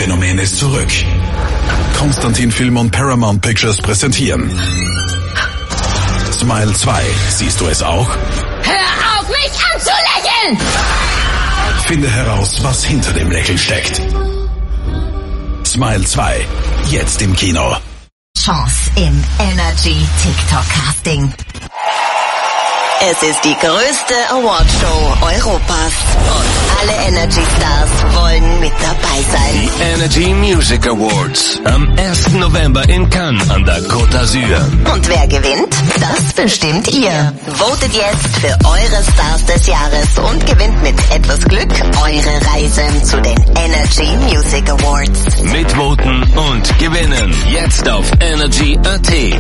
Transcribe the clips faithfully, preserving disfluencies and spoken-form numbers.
Phänomen ist zurück. Konstantin Film und Paramount Pictures präsentieren Smile zwei. Siehst du es auch? Hör auf, mich anzulächeln! Finde heraus, was hinter dem Lächeln steckt. Smile zwei. Jetzt im Kino. Chance im Energy TikTok Casting. Es ist die größte Awardshow Europas und alle Energy Stars wollen mit dabei sein. Die Energy Music Awards am ersten November in Cannes an der Côte d'Azur. Und wer gewinnt? Das bestimmt ihr. Votet jetzt für eure Stars des Jahres und gewinnt mit etwas Glück eure Reise zu den Energy Music Awards. Mitvoten und gewinnen jetzt auf energy punkt a t.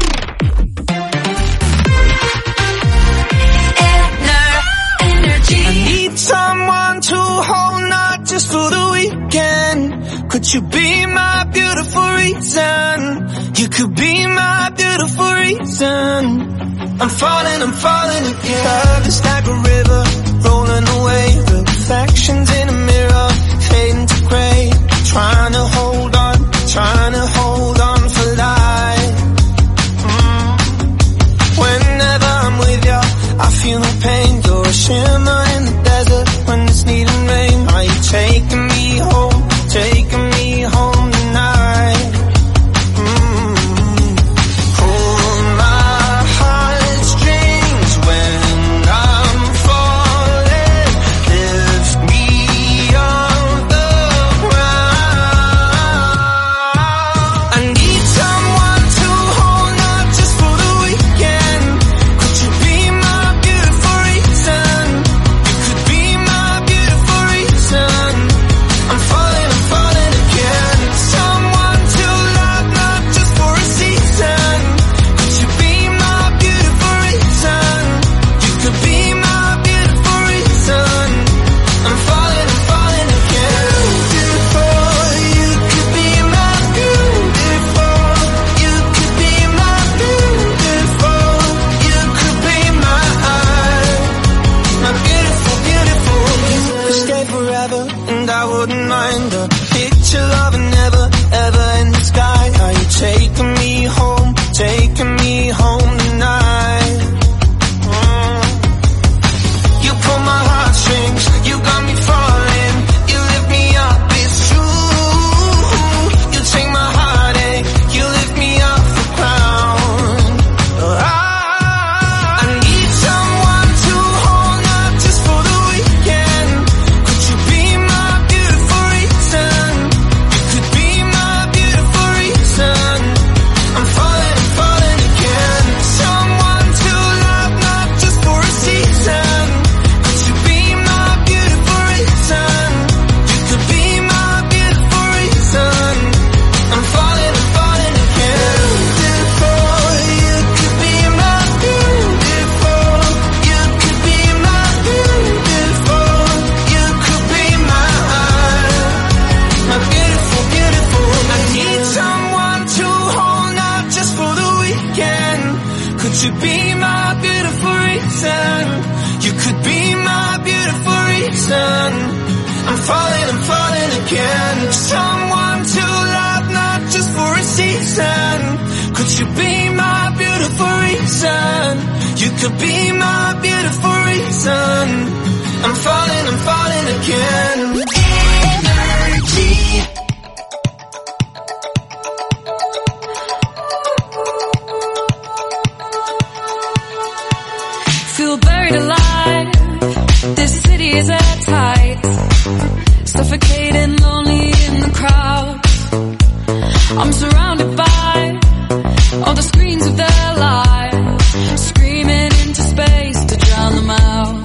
I need someone to hold, not just for the weekend. Could you be my beautiful reason? You could be my beautiful reason. I'm falling, I'm falling again. Love is like a river, rolling away. Reflections in a mirror, fading to grey. Trying to hold on, trying to hold on for life. Mm. Whenever I'm with you, I feel no pain. You're a shimmer in the desert when it's needing rain. Are you taking me home, taking me home tonight? Mm-hmm. Pull my heartstrings when I'm falling. Lift me off the ground. I need someone to hold, not just for the weekend. Could you be my beautiful reason? You could be my beautiful reason. I'm falling, I'm falling again. Someone to love, not just for a season. Could you be my beautiful reason? You could be my beautiful reason. I'm falling, I'm falling again. Beautiful, you could be my beautiful. You could be my beautiful. You could be my my beautiful, beautiful. You could stay forever, and I wouldn't mind a picture of a never, ever in the sky. Are you taking me home, taking me home tonight? Mm. You pull my heartstrings, you got me falling. You lift me up, it's true. You take my heartache, you lift me off the ground. I, I need someone to hold, not just for the weekend. Could you be my beautiful reason? You could be my beautiful reason. I'm falling, I'm falling again. Someone to love, not just for a season. Could you be my beautiful reason? You could be my beautiful reason. I'm falling, I'm falling again. Beautiful, you could be my beautiful. You could be my beautiful. You could be my my beautiful, beautiful. I need someone to hold, not just for the weekend. Could you be my beautiful reason? You could be my beautiful reason. I'm falling, I'm falling again. Someone to love, not just for a season. Could you be my beautiful reason? You could be my beautiful reason. I'm falling, I'm falling again. Energy. Feel buried alive. This city is airtight. Suffocating, lonely in the crowd. I'm surrounded by all the screens of their lives, screaming into space to drown them out.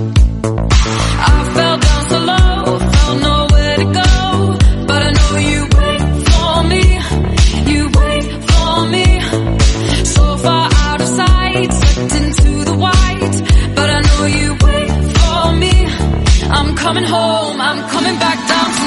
I fell down so low, felt nowhere to go, but I know you wait for me, you wait for me. So far out of sight, slipped into the white, but I know you wait for me. I'm coming home, I'm coming back down to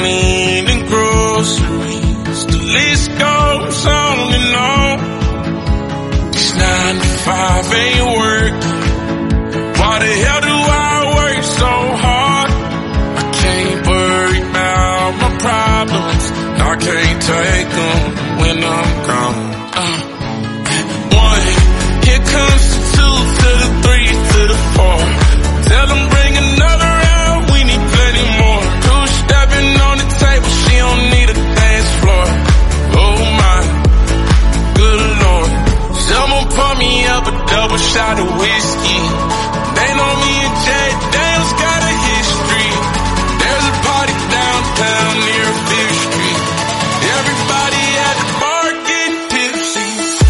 gasoline and groceries. The list goes on and on. This nine to five ain't working. Why the hell do I work so hard? I can't worry about my problems. I can't take them when I'm gone. Uh, one, here comes the two to the three to the four. Tell them bring another round, we need plenty more. Two stepping on the table, she don't need a dance floor. Oh my, good lord. Someone pour me up a double shot of whiskey. They know me and Jay Daniels got a history. There's a party downtown near Fifth Street. Everybody at the bar getting tipsy.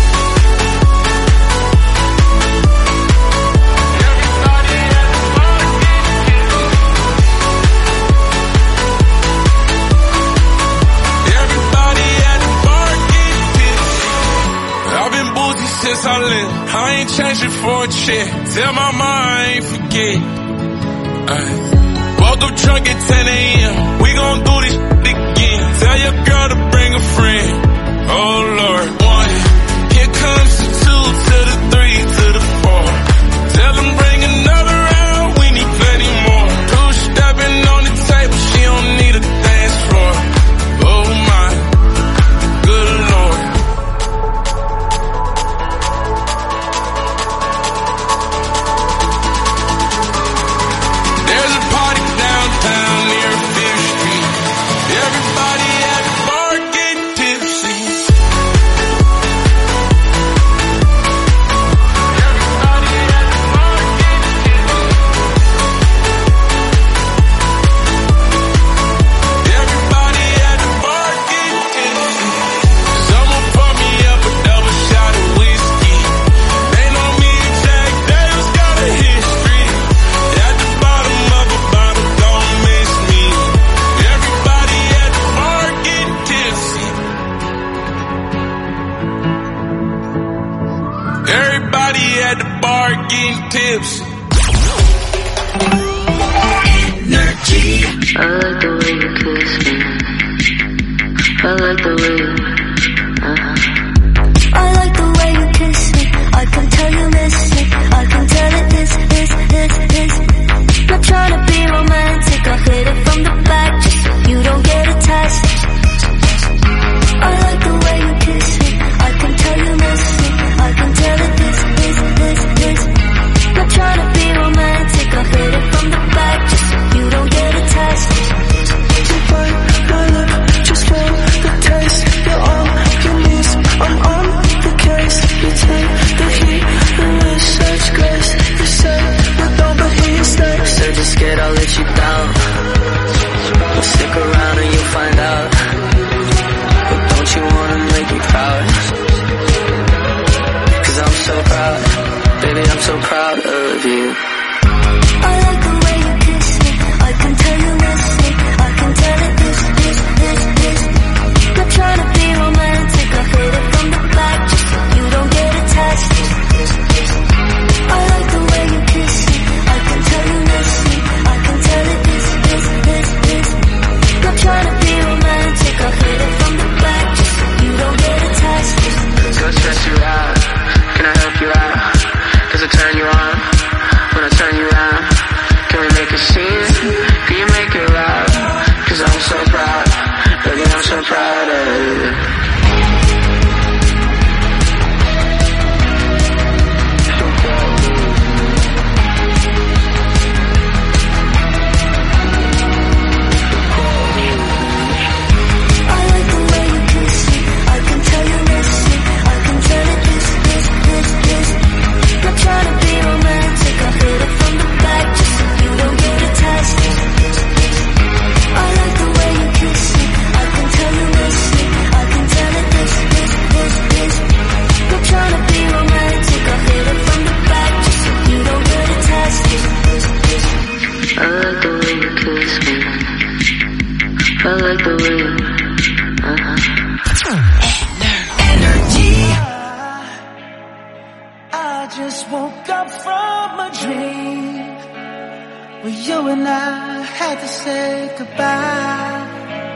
Everybody at the bar getting tipsy. Everybody at the bar getting tipsy. I've been boozy since I left. I ain't changing for a check. Tell my mom I ain't forget. Ay. Woke up drunk at ten a.m. We gon' do this shit again. Tell your girl to bring a friend. Oh Lord. One, here comes the two to the three to the four. Tell them bring another round, we need plenty more. Two stepping on the table, she don't need a dance floor. Oh my, good lord. There's a party downtown near Fifth Street. Everybody at the bar getting tipsy. Everybody at the bar getting tipsy. Everybody at the bar getting tipsy. Someone pour me up a double shot of whiskey. They know me and Jack Daniels got a history. At the bottom of a bottle, don't miss me. Everybody at the bar getting tipsy. Everybody at the bar getting tipsy. I like the way you kiss me. I like the way you, uh-huh. I like the way you kiss me. I can tell you miss me. I can tell it is, is, is, is. Not trying to be romantic. I hit it from the back just so you don't get attached. I like the way you kiss me. I can tell you miss me. I can tell it is, is, is, is. Not trying to be romantic. I hit it from the back just so you don't get attached. You bite my lip, just feel the taste. You're all you need. I'm on the case. You take the heat and with such grace. You say you don't, but here you stay. So just get, I'll let you down. Well, stick around and you'll find out. But don't you wanna make me proud? Cause I'm so proud. Baby, I'm so proud of you. I like the way you kiss me. I can tell you miss me. I can tell it is, is, is, is. Not trying to be romantic. I hit it from the back just so you don't get attached. I like the way you kiss me. I can tell you miss me. I can tell it is, is, is, is. Not trying to be romantic. I hit it from the back just so you don't get attached. Go stress you out. Can I help you out? Cause I turn you on. When I turn you around, can we make a scene? Can you make it loud? Cause I'm so proud. Baby, I'm so proud of you. I like the way you kiss me. I can tell you miss me. I can tell it is, is, is, is. Not trying to be romantic. I hit it from the back just so you don't get attached. I like the way you kiss me. I can tell you miss me. I can tell it is, is, is, is. Not trying to be romantic. I hit it from the back just so you don't get attached. I like the way you kiss me. I like the way you, uh-huh. I just woke up from a dream where you and I had to say goodbye.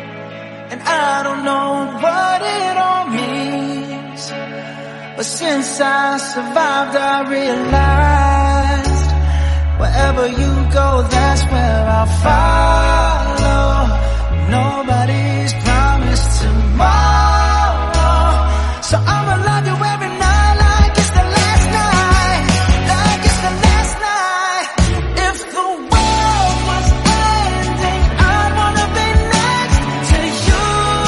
and I don't know what it all means. But since I survived, I realized wherever you go, that's where I'll follow. Nobody's promised tomorrow, so I'ma love you every night like it's the last night, like it's the last night. If the world was ending, I wanna be next to you.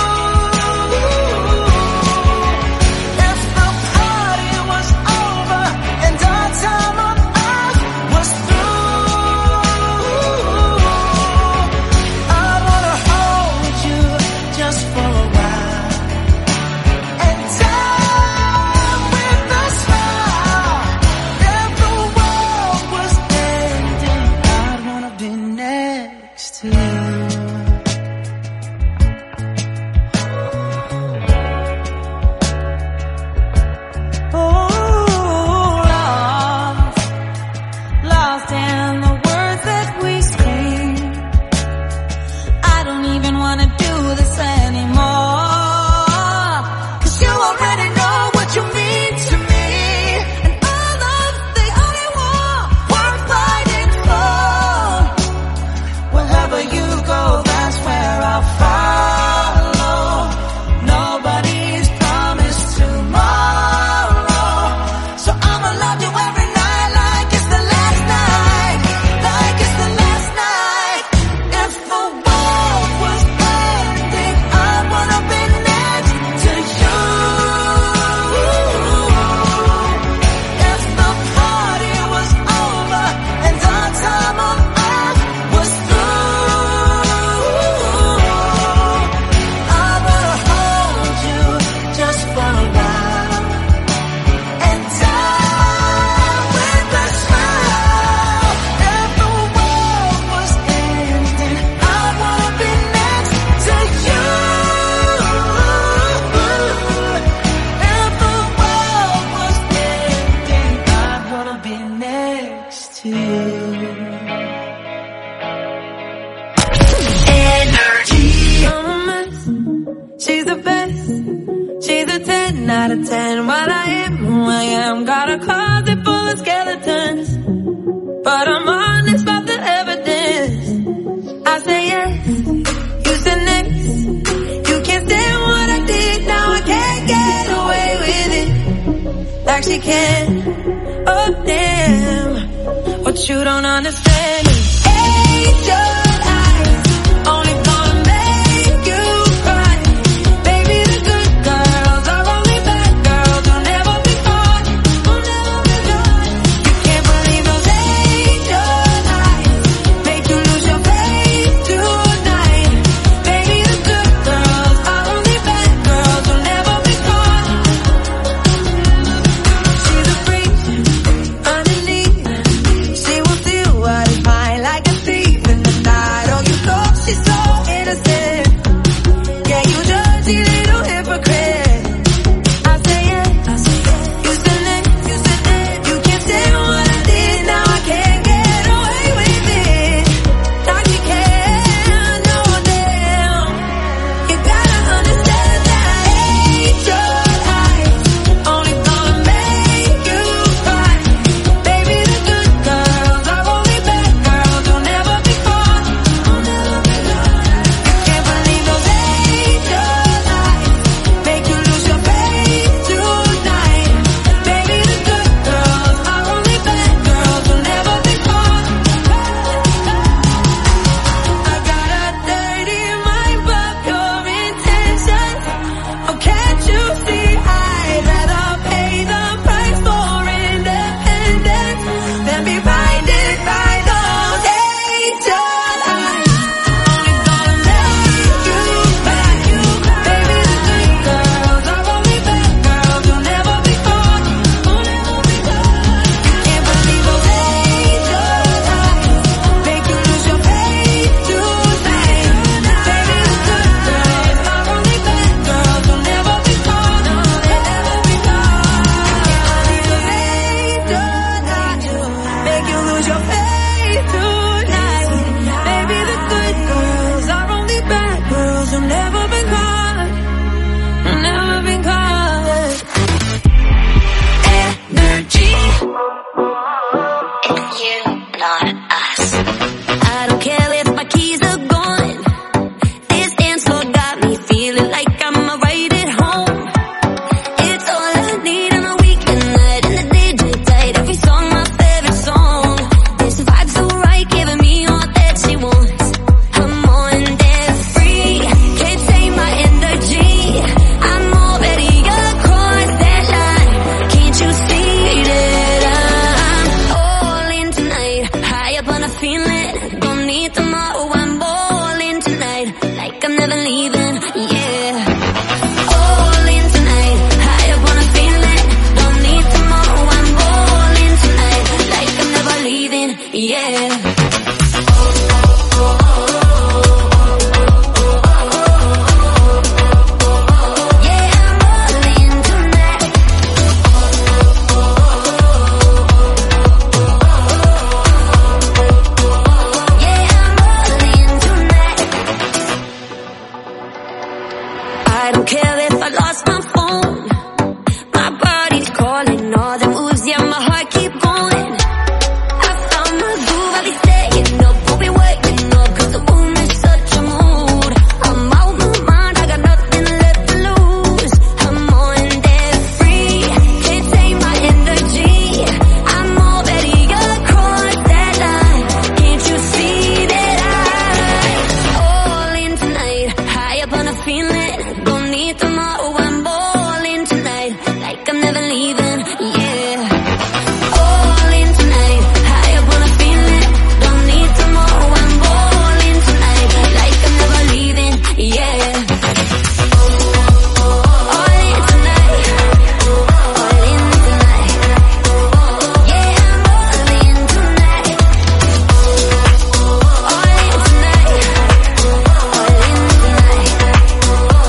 If the party was over and our time on earth was through, I wanna hold you just for a while and die with a smile. If the world was ending, I'd wanna be next to you. Oh, lost, lost in the words that we scream. I don't even wanna do this anymore, 'cause you already know what you mean to me, and all of the only war worth fighting for. Wherever you go, that's where I'll follow. Nobody's promised tomorrow, so I'ma love you every night like it's the last night, like it's the last night. If the world was ending, I wanna be next to you. If the party was over and our time on earth was through, I wanna hold you just for a while and die with a smile. If the world was ending, I wanna be next to you. If the world was ending, I wanna be next to you. Energy. I'm a mess. She's the best. She's a ten out of ten. What I am, who I am. Got a closet full of skeletons, but I'm honest about the evidence. I say yes, you say next. You can't stand what I did. Now I can't get away with it like she can. Oh damn, what you don't understand is angel eyes only gonna make you cry. Baby, the good girls are only bad girls who'll never be caught, who'll never be caught. You can't believe those angel eyes make you lose your faith tonight. Baby, the good girls are only bad girls who'll never be caught. She's a freak underneath. She will steal what is mine like a thief in the night. leaving, yeah. All in tonight, high up on a feeling. Don't need tomorrow, I'm all in tonight. Like I'm never leaving, yeah. I don't care if I lost my phone. My body's calling, all the moves, yeah, my heart keep going. I found my groove, I'll be staying up, won't be waking up, cause the room is such a mood. I'm out my mind, I got nothing left to lose. I'm on there free, can't take my energy. I'm already across that line, can't you see that I'm all in tonight, high up on a feeling. Don't need tomorrow, I'm all in tonight. Like I'm never leaving, yeah. All in tonight, high up on a feeling. Don't need tomorrow, I'm all in tonight. Like I'm never leaving, yeah. All in tonight, all in tonight. Yeah, I'm all in tonight. All in tonight, all in tonight.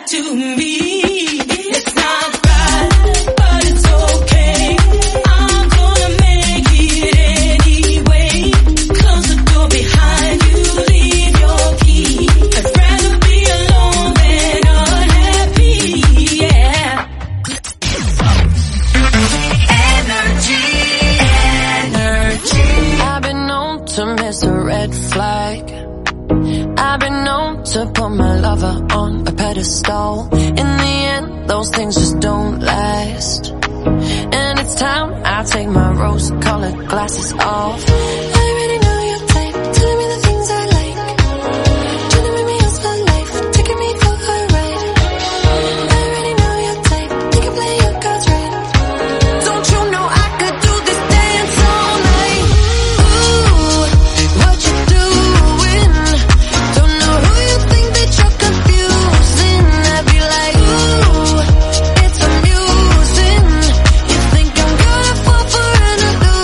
that to me. It's not right, but it's okay. I'm gonna make it anyway. Close the door behind you, leave your key. I'd rather be alone than unhappy, yeah. Energy, energy. I've been known to miss a red flag. I've been known to put my lover on a pedestal. In the end, those things just don't last. And it's time I take my rose-colored glasses off. I already know your type. Tell me the things I like. Trying to make me else for life. Taking me for a ride. I already know your type. You can play your cards right. Don't you know I could do this dance all night? Ooh, what you doing? Don't know who you think that you're confusing. I'd be like, ooh, it's amusing. You think I'm gonna fall for an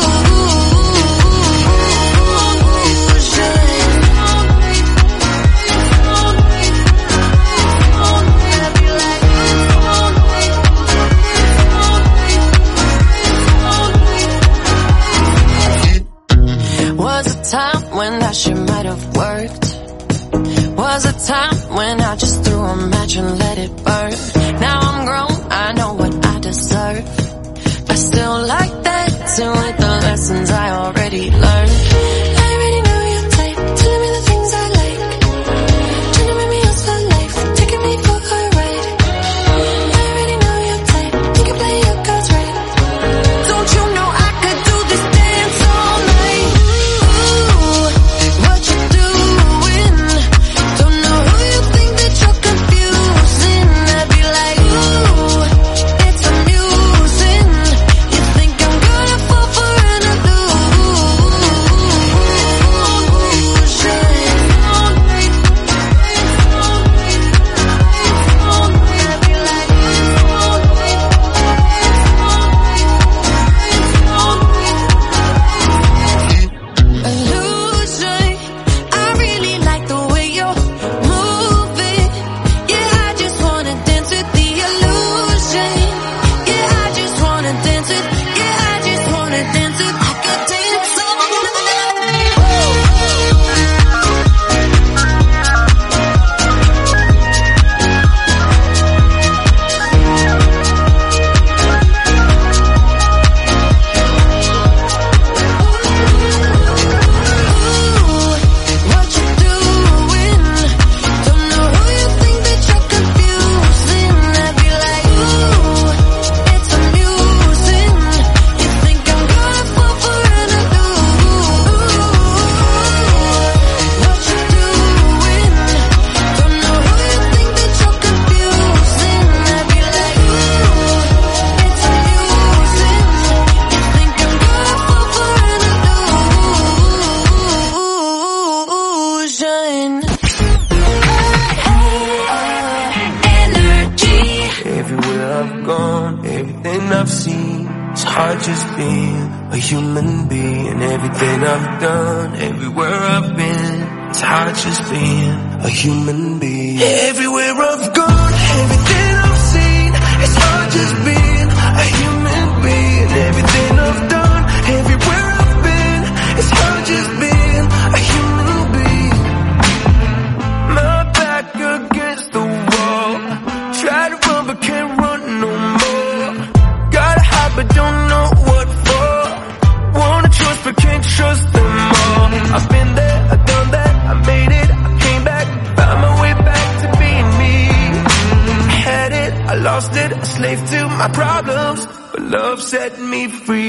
illusion? Was a time when that shit might have worked. Was a time when I just threw a match and let it burn. Now I'm grown, I know what I deserve. I still like dancing with the lessons I already learned. I already know your type. Tell me the things I like. Trying to make me else for life. Taking me for a ride. I already know your type. You can play your cards right. Don't you know I could do this dance all night? Ooh, what you doing? Don't know who you think that you're confusing. I'd be like, ooh, it's amusing. You think I'm gonna fall for an illusion? I really like the way you're moving. Yeah, I just wanna dance with the illusion. Yeah, I just wanna dance with. Yeah, I just wanna dance with. I could dance all what you doing? Don't know who you think that you're confusing. I'd be like, ooh, it's amusing. You think I'm gonna fall for an illusion? What you doing? Don't know who you think that you're confusing. I'd be like, ooh, it's amusing. You think I'm gonna fall for an illusion? Energy. Everywhere I've gone, everything I've seen, it's hard just being a human being. Everything I've done, everywhere I've been, it's hard just being a human being. Everywhere I've gone, everything I've seen, it's hard just being a human being. Everything I've done, everywhere I've been, it's hard just being a human being. My back against the wall, try to run but can't run no more. Gotta hide but don't know what for. Wanna trust but can't trust them all. I've been there, I've done that, I made it, I came back, found my way back to being me. I had it, I lost it, a slave to my problems, but love set me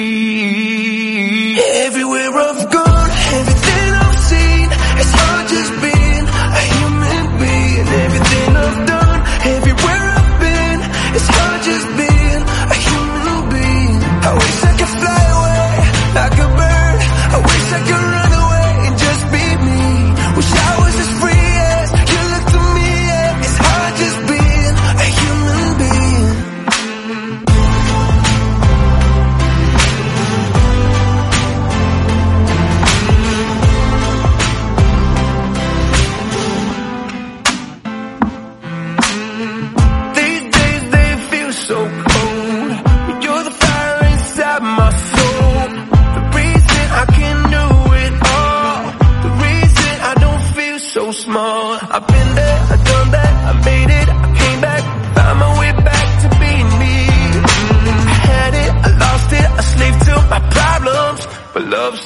free. Everywhere I've gone, everything I've seen, it's hard just being a human being. Everything I've done, everywhere I've been, it's hard just being a human being. I wish I could fly away like a bird. I wish I could run away and just be me. Wish I was as free as you look to me. Yeah. It's hard just being a human being.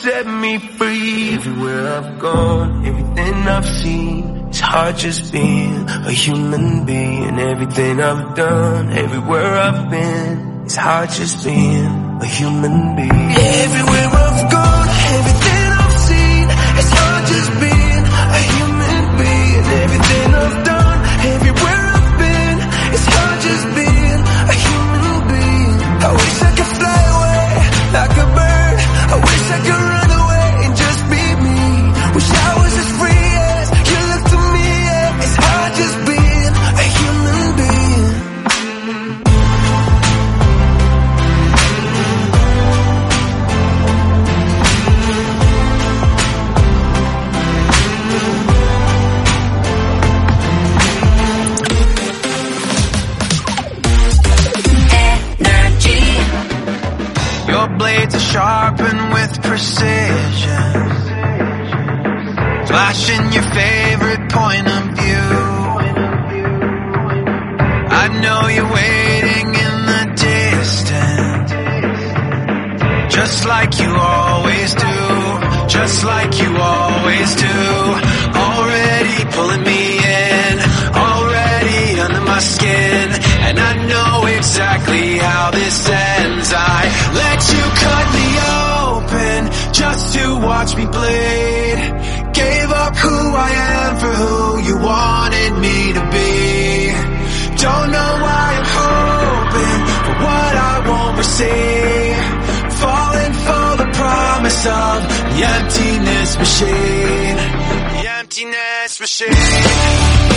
set me free. Everywhere I've gone, everything I've seen, it's hard just being a human being. Everything I've done, everywhere I've been, it's hard just being a human being. Everywhere I've gone, everything I've seen, it's hard just being a human being. Everything I've done, everywhere I've been, it's hard just being a human being. I wish I could fly away like a bird. I wish I could run away and just be me. Wish I was as free as you look to me. Yeah. It's hard just being a human being. Your blades are sharpened with precision, flashing your favorite point of view. I know you're waiting in the distance, just like you always do, just like you always do. Already pulling me in, already under my skin, and I know exactly how this ends. I let you cut me open just to watch me bleed. Gave up who I am for who you wanted me to be. Don't know why I'm hoping for what I won't receive. Falling for the promise of the emptiness machine. The emptiness machine.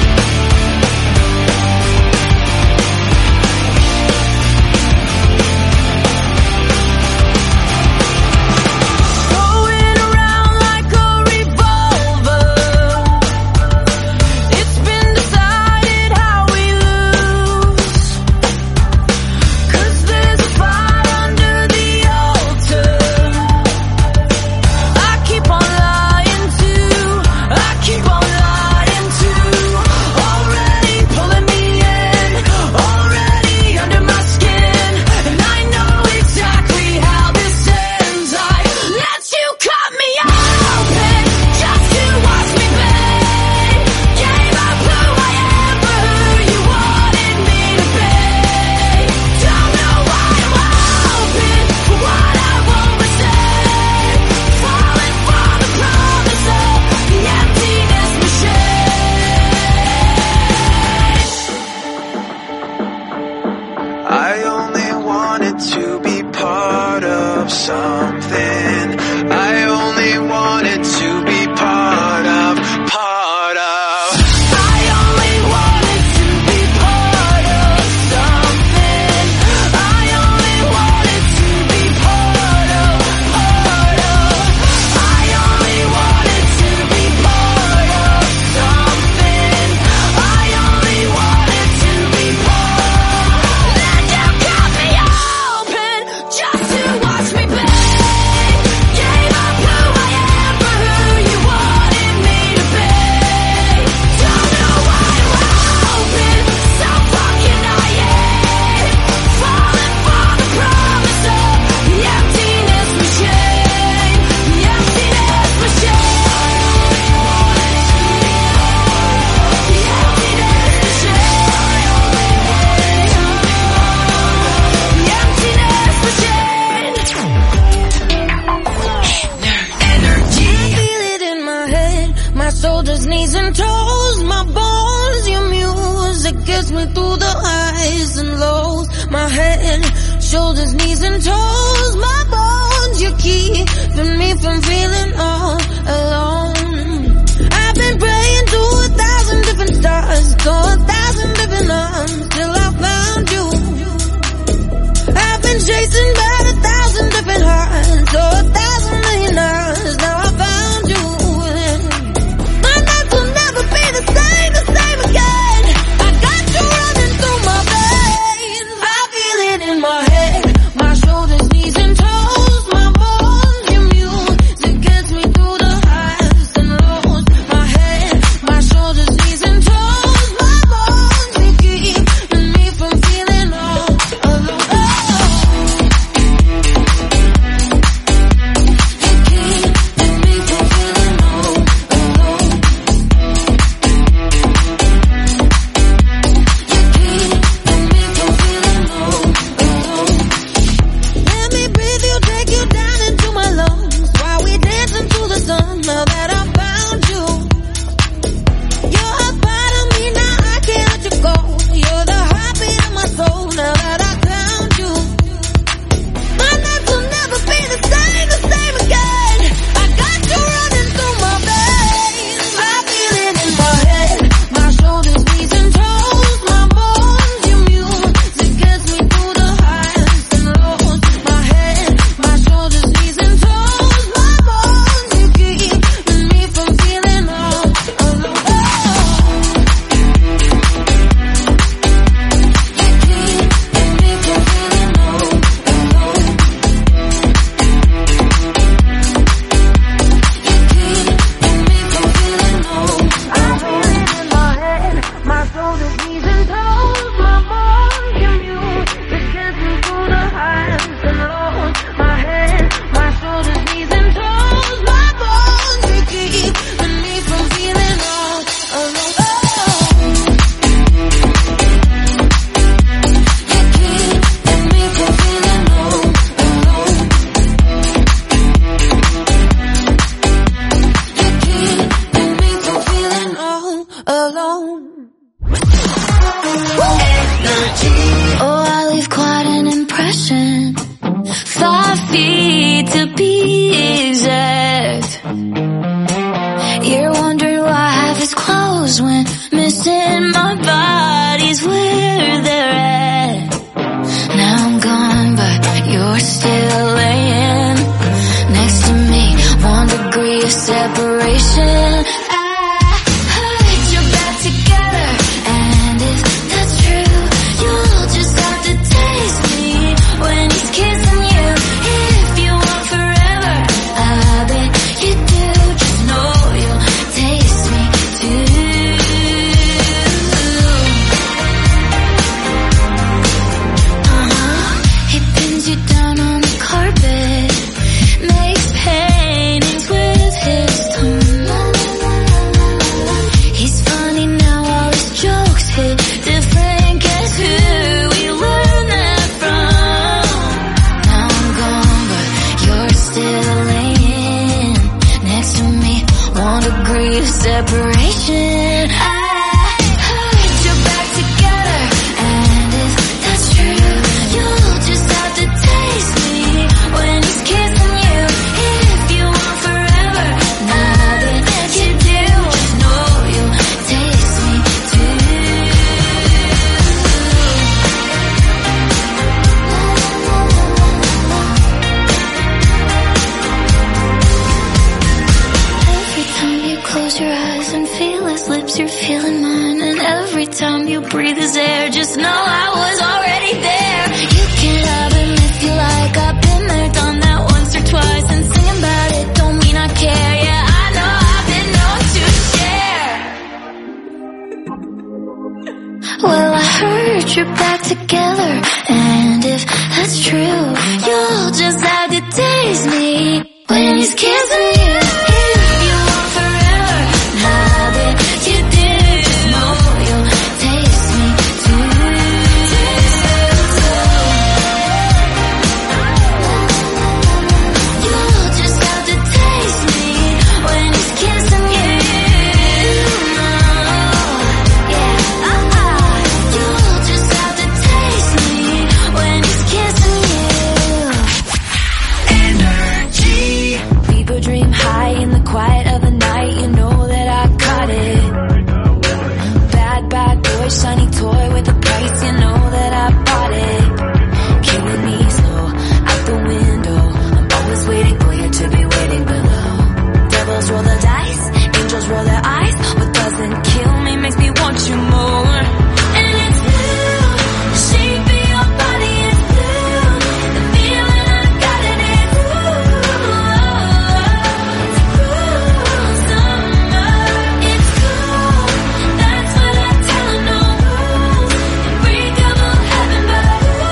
Shoulders, knees and toes, my bones, you're keeping me from feeling all alone. I've been praying to a thousand different stars, to a thousand different arms, till I found you. I've been chasing by a thousand different hearts, to a thousand million hours, now I found you. My nights will never be the same, the same again. I got you running through my veins, I feel it in my head. My shoulders, knees and toes, my bones, your music Oh, I leave quite an impression. Five feet to be exact. You're wondering why half is closed when missing my body's where they're at. Now I'm gone, but you're still laying next to me. One degree of separation. Separation. I heard you're back together, and if that's true, you'll just have to taste me when he's kissing you. If you want forever, now that you do, just know you'll taste me too. Every time you close your eyes and feel his lips, you're feeling mine. And every time you breathe his air, just know I was already there. You can love him if you like. I've been there, done that once or twice. And singing about it don't mean I care. Yeah, I know I've been known to share. Well, I heard you're back together, and if that's true, you'll just have to taste me when he's kissing you. Shiny toy with a price, you know that I bought it. Killing me slow, out the window. I'm always waiting for you to be waiting below. Devils roll the dice, angels roll their eyes. What doesn't kill me makes me want you more. And it's blue, the shape of your body is blue. The feeling I got in it, ooh, it's cruel summer. It's cool, that's what I tell them. No unbreakable heaven, but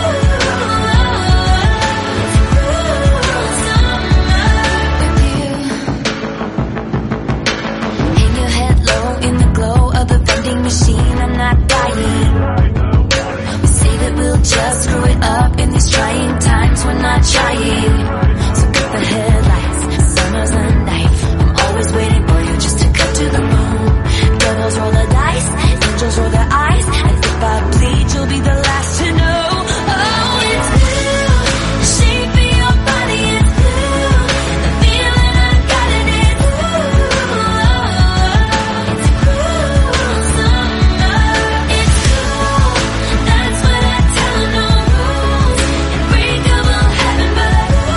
hang your head low in the glow of the vending machine. I'm not dying. We say that we'll just screw it up in these trying times. We're not trying. So cut the headlights. Summer's the night. I'm always waiting for you just to cut to the moon. Devils roll the dice, angels roll their eyes. And if I bleed, you'll be the last to know. Oh, it's blue. The shape of your body is blue. The feeling I got in it, ooh, it's cruel summer. It's cool, that's what I tell them. No rules, unbreakable heaven, but ooh,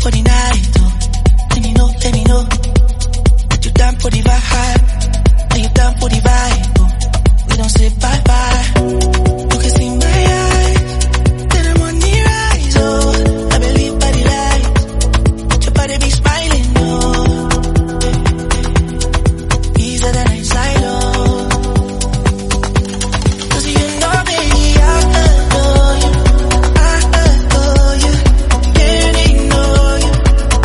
for the night, oh. Let me know, let me know. You down for the vibe? Are you down for the vibe, oh? We don't say bye bye. You can see my eyes, then I'm on the rise, oh. I believe by the light, your body be smiling, oh. Easier than I silo. Cause you know, baby, I adore you, I adore you, can't ignore you.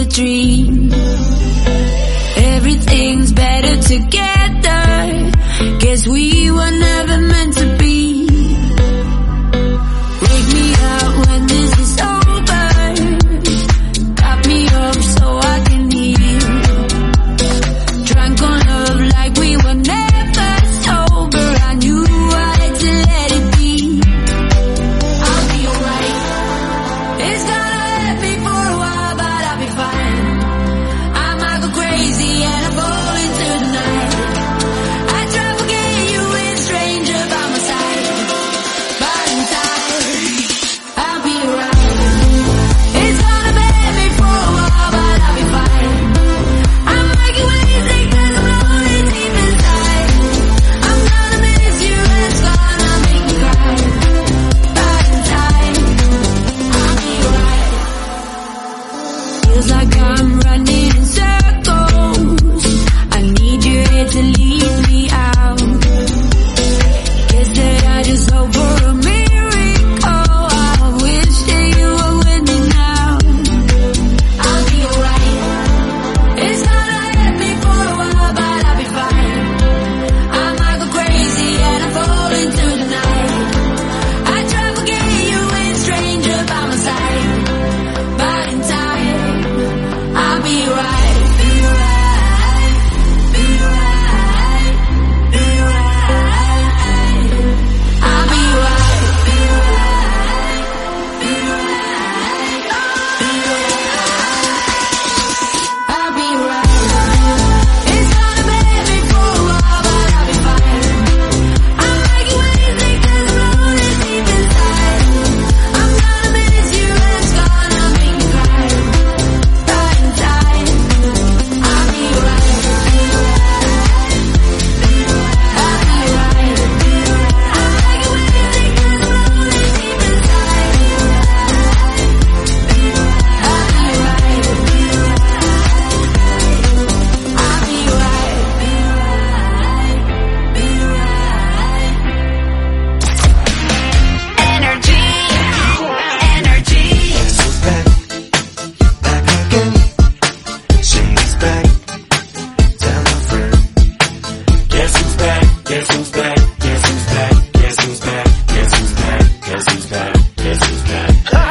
a dream. Everything's better together. Guess we were never meant to be. Wake me up when this is over. Got me up so I can heal. Drunk on love like we were never sober. I knew I had to let it be. I'll be alright. It's gonna hurt me for a while, but I'll be fine. I might go crazy and I fall into the night. I try to forget you with a stranger by my side, but in time, I'll be alright. It's gonna hurt me for a while, but I'll be fine. I might get crazy 'cause I'm lonely deep inside. I'm gonna miss you and it's gonna make me cry, but in time, I'll be alright. Feels like I'm running in circles. I need you here to lead me out. Guess that I just hope for a miracle. I wish that you were with me now. I'll be alright. It's gonna hurt me for a while, but I'll be fine. I might go crazy and I fall into the night. I try to forget you with a stranger by my side, but in time, I'll be right. Be right. Be right. Be right. I'll be right. Be right. Be right. I'll be right. It's gonna hurt me for a while, but I'll be fine. I might get crazy 'cause I'm lonely deep inside. I'm gonna miss you and it's gonna make me cry, but in time, I'll be right. I'll be right. I might get crazy 'cause I'm lonely deep inside. I'll be right. I'll be right. Be right. Energy, energy. back, back again. She's back, tell her friend. Guess who's back? Guess who's back? Guess who's back? Guess who's back? Guess who's back? Guess who's back? Guess who's back?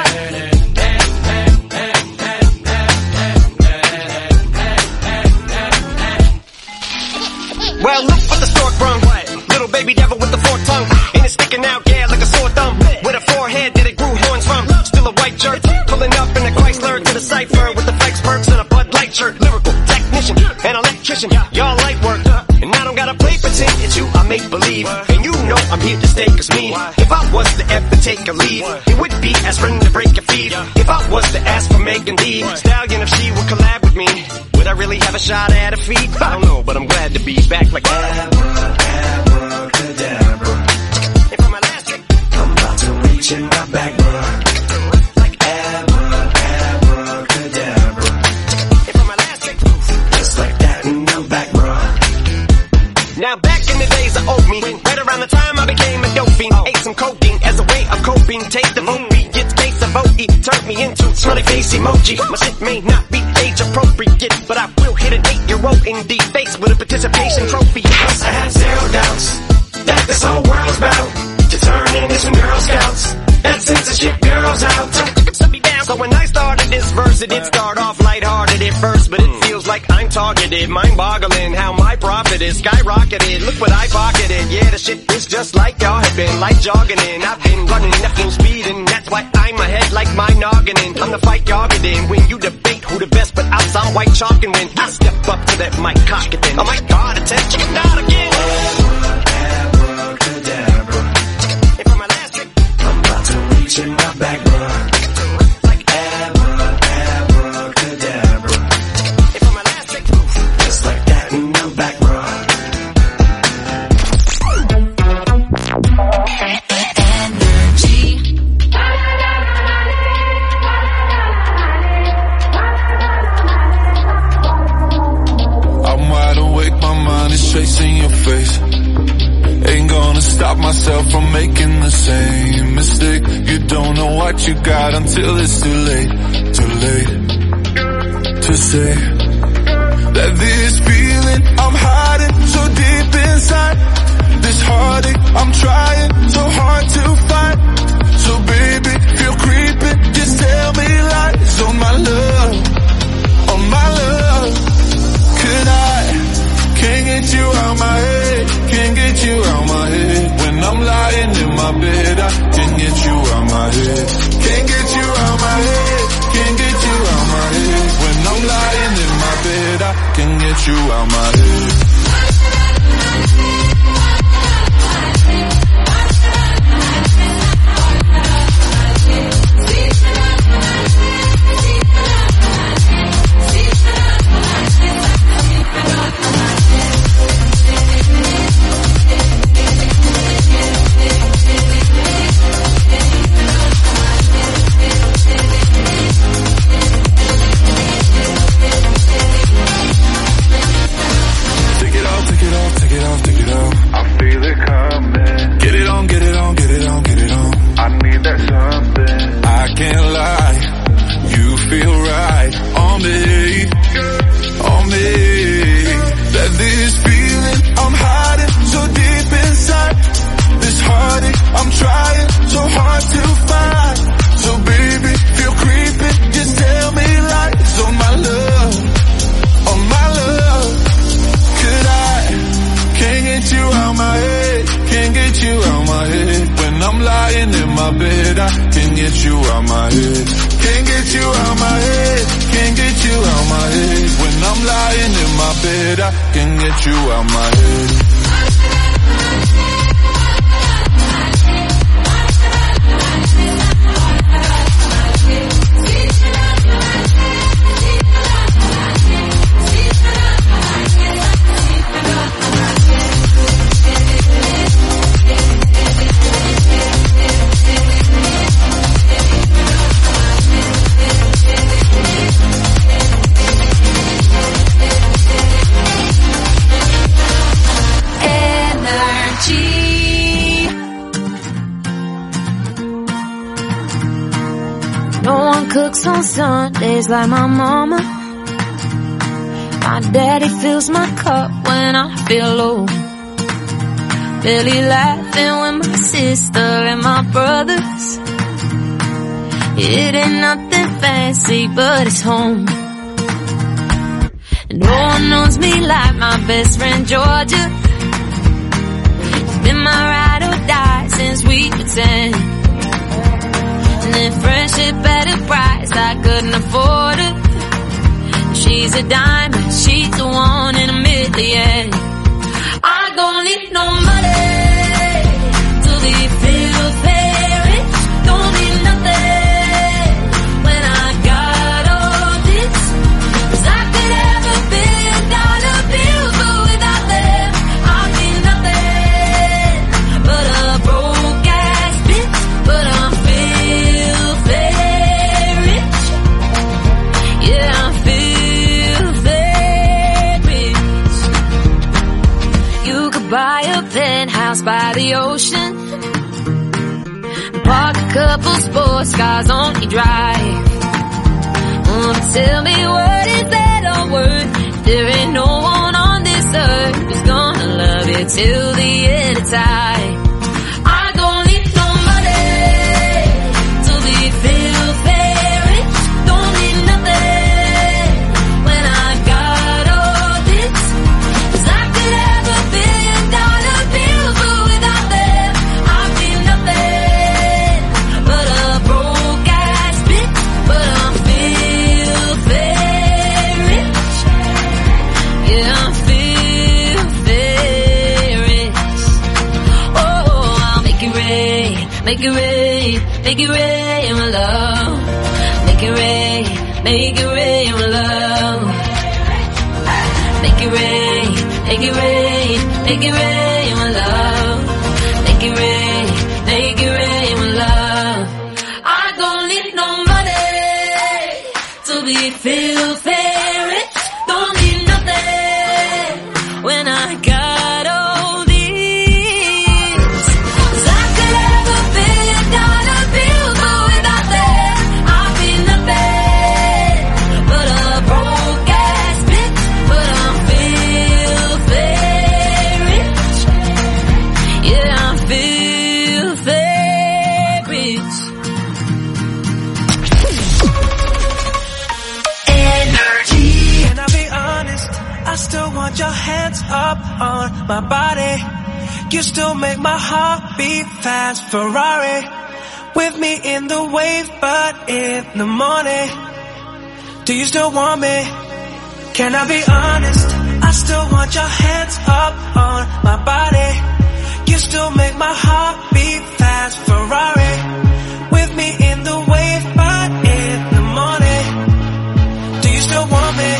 Well, look what the stork brung. Little baby devil with the forked tongue. And it's sticking out, yeah, like a sore thumb. With a forehead that it grew horns from. Still a white shirt. Pulling up in a Chrysler to the cipher with the flex perks and a Bud Light shirt. Lyrical technician, an electrician. Y'all light work. And I don't gotta play pretend. It's you, I make believe. And you know I'm here to stay, 'cause me, if I was to ever take a lead, it would be aspirin to break your feet. If I was to ask for Megan D Stallion, if she would collab with me, would I really have a shot at her feet? I don't know, but I'm glad to be back like Abracadabra. And for my last trick, I'm about to reach in my back, bruh. like Abra, abracadabra. and for my last trick. Just like that, and I'm back, bruh. Now back in the days of old me, right around the time I became a dope fiend, ate some codeine as a way of coping. Take the vote beat, get face of O E, turned me into smiley face emoji. My shit may not be age appropriate, but I will hit an eight-year-old in the face with a participation trophy. I had zero doubts that this whole world's about to turn into some Girl Scouts. That censorship girls out. Shut me down. So when I started this verse, it did start off lighthearted at first, but it feels like I'm targeted. Mind-boggling how my profit is skyrocketed. Look what I pocketed. Yeah, the shit is just like y'all have been, like jogging in. I've been running at full speed, and that's why I'm ahead like my noggin in. I'm the fight y'all get in when you debate who the best, but outside white chalk and win. I step up to that mic, cock it then. Oh my God, attention, not again. Abracadabra. And for my last trick, I'm about to reach in my back, bruh. like Abra, abracadabra. and for my last trick, Just like that, and I'm back, bruh. I'm wide awake, my mind is chasing your face. Ain't gonna stop myself from making the same mistake. You don't know what you got until it's too late, too late, too to say that this feeling I'm hiding so deep inside, this heartache I'm trying so hard to fight. So baby, feel creeping, just tell me lies on my love, on my love. Could I, can't get you out my head, can't get you out my head. When I'm lying in my bed, I can't get you out my head. Can't get you out my head, can't get you out my head. When I'm lying in my bed, I can't get you out my head. Sundays like my mama. My daddy fills my cup when I feel low. Barely laughing with my sister and my brothers. It ain't nothing fancy, but it's home. And no one knows me like my best friend Georgia. She's been my ride or die since we were ten. And then friendship at a price I couldn't afford it. She's a diamond, she's the one in a million. I don't need no money to be filthy rich. Don't need nothing when I got all this. 'Cause I could have a billion dollar bill, but without them I'd be nothing but a broke ass bitch. But I'm buy a penthouse by the ocean, park a couple sports cars on your drive. Um, tell me what is that all worth? There ain't no one on this earth who's gonna love you till the end of time. I don't need no money to be filthy rich. Don't need nothing when I got all this. 'Cause I could have a billion dollar bill, but without them I'd be nothing but a broke ass bitch. But I'm filthy rich. Yeah, I'm filthy rich. Oh, I'll make it rain, make it rain, make it rain, my love. Make it rain, make it rain, my love. Make it rain, make it rain, make it rain, my love. Make it rain, make it rain, my love. I don't need no money to be filthy rich. Don't need nothing when I got all these. 'Cause I could have a billion dollar bill, but without them I'd be nothing but a broke still want your hands up on my body. You still make my heart beat fast. Ferrari with me in the wave, but in the morning. Do you still want me? Can I be honest? I still want your hands up on my body. You still make my heart beat fast. Ferrari with me in the wave, but in the morning. Do you still want me?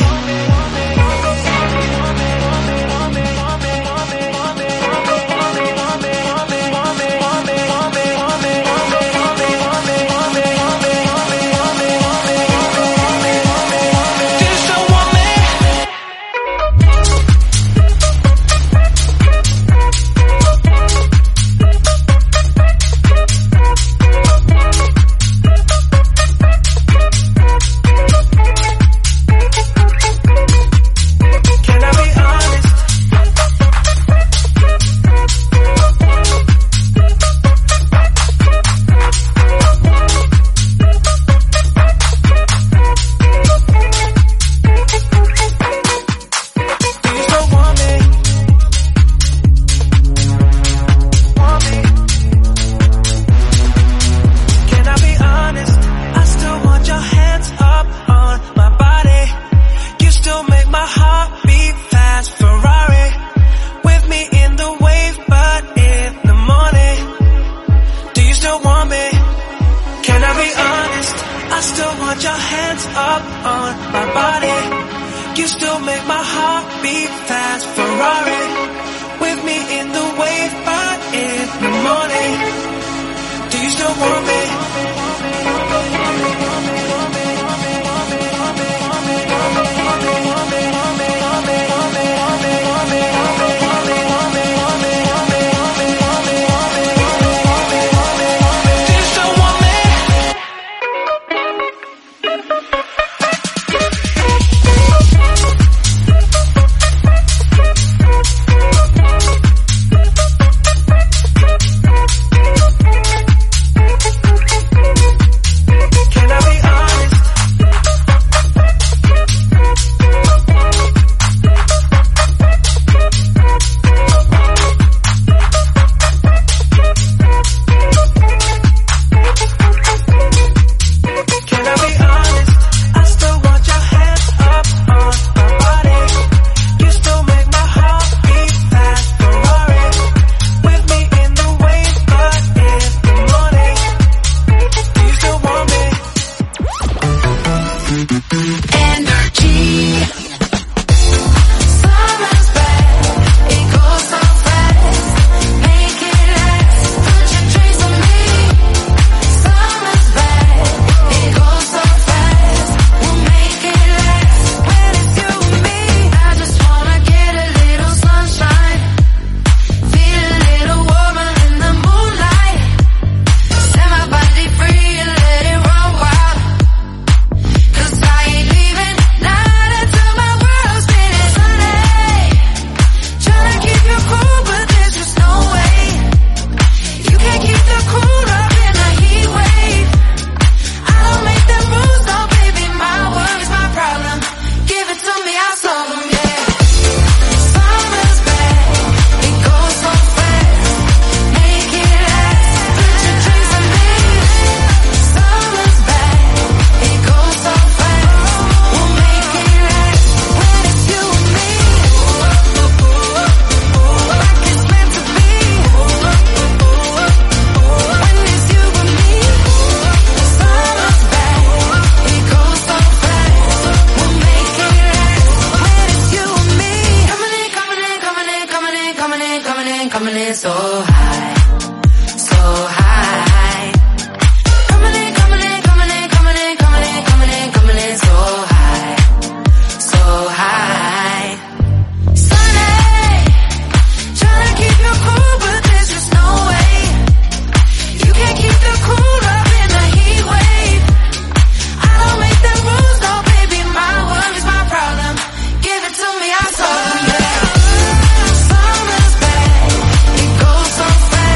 So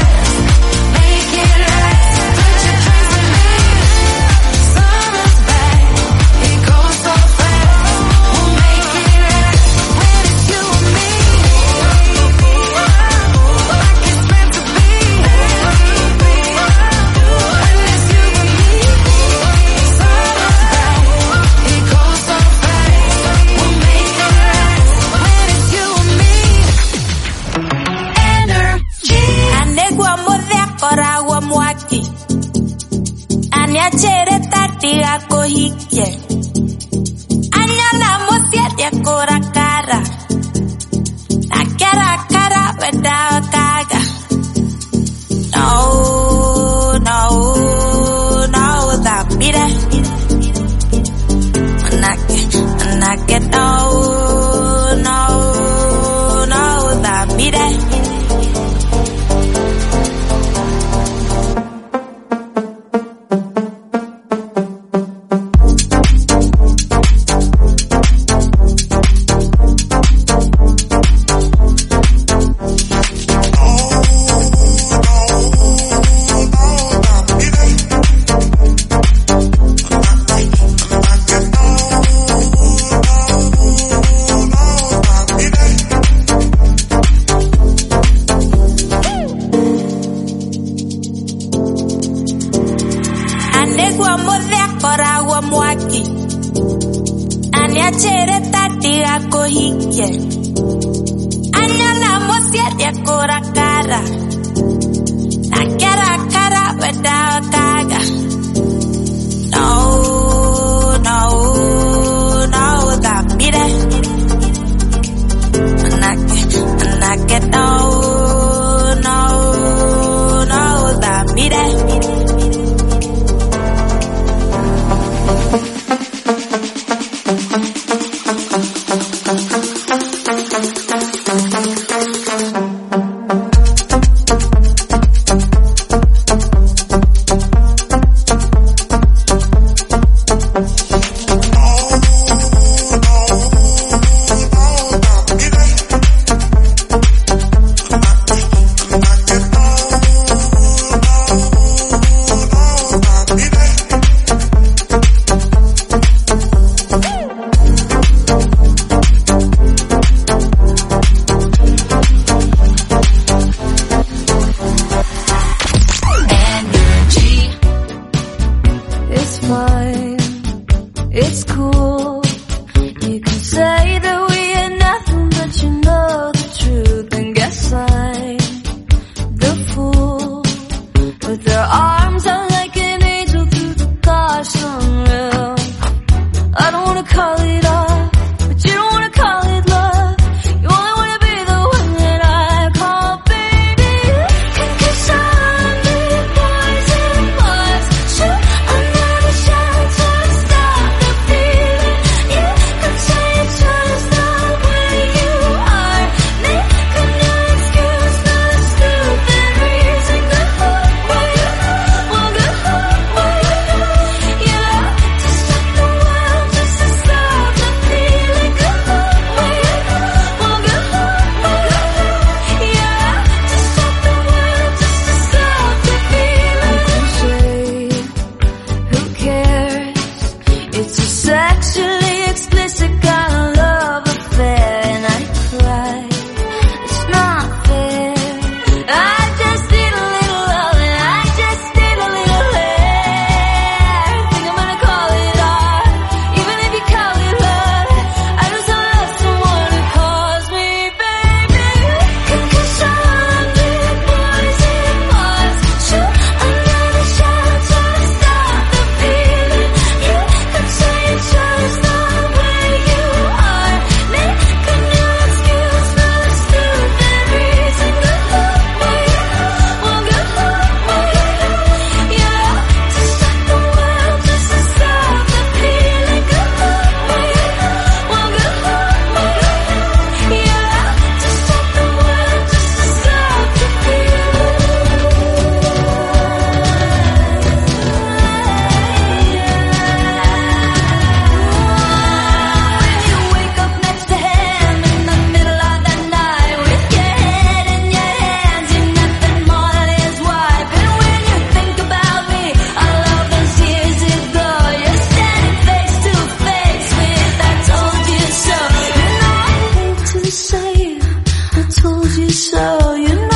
mwaki aniachere tati ako hike anyala mosiete kora cara akara cara without kaga no no no that mire anake anake no no no that mire So you